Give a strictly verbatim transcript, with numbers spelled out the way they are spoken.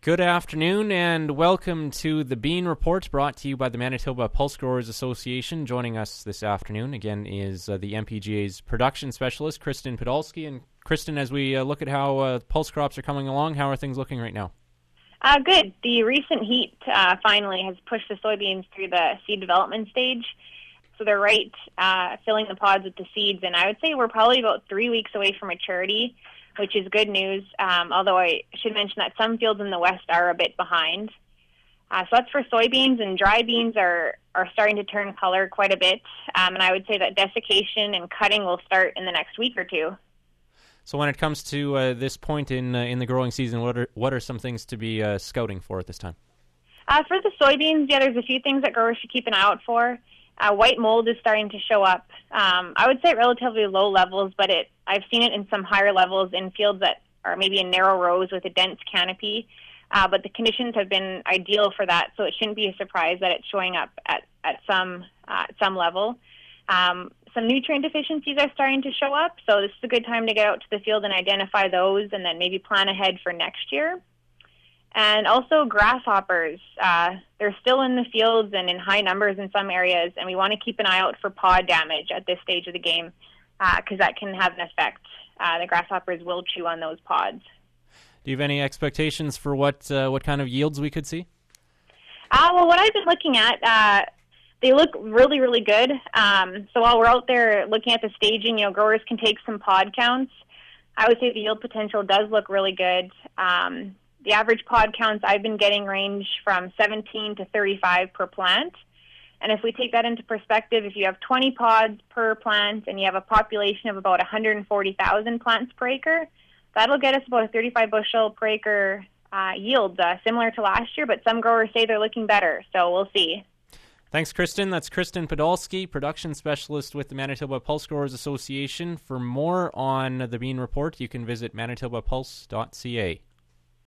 Good afternoon and welcome to the Bean Report, brought to you by the Manitoba Pulse Growers Association. Joining us this afternoon again is uh, the M P G A's production specialist, Kristen Podolsky. And Kristen, as we uh, look at how uh, pulse crops are coming along, how are things looking right now? Uh, good. The recent heat uh, finally has pushed the soybeans through the seed development stage. So they're right uh, filling the pods with the seeds. And I would say we're probably about three weeks away from maturity, which is good news, um, although I should mention that some fields in the west are a bit behind. Uh, so that's for soybeans, and dry beans are, are starting to turn color quite a bit. Um, and I would say that desiccation and cutting will start in the next week or two. So when it comes to uh, this point in uh, in the growing season, what are what are some things to be uh, scouting for at this time? Uh, for the soybeans, yeah, there's a few things that growers should keep an eye out for. Uh, white mold is starting to show up. Um, I would say at relatively low levels, but it I've seen it in some higher levels in fields that are maybe in narrow rows with a dense canopy. Uh, but the conditions have been ideal for that, so it shouldn't be a surprise that it's showing up at at some uh, at some level. Um, some nutrient deficiencies are starting to show up, so this is a good time to get out to the field and identify those, and then maybe plan ahead for next year. And also grasshoppers. Uh, they're still in the fields and in high numbers in some areas, and we want to keep an eye out for pod damage at this stage of the game because uh, that can have an effect. Uh, the grasshoppers will chew on those pods. Do you have any expectations for what uh, what kind of yields we could see? Uh, well, what I've been looking at, uh, they look really, really good. Um, so while we're out there looking at the staging, you know, growers can take some pod counts. I would say the yield potential does look really good. Um, The average pod counts I've been getting range from seventeen to thirty-five per plant. And if we take that into perspective, if you have twenty pods per plant and you have a population of about one hundred forty thousand plants per acre, that'll get us about a thirty-five bushel per acre uh, yield, uh, similar to last year, but some growers say they're looking better, so we'll see. Thanks, Kristen. That's Kristen Podolsky, production specialist with the Manitoba Pulse Growers Association. For more on the Bean Report, you can visit manitoba pulse dot c a.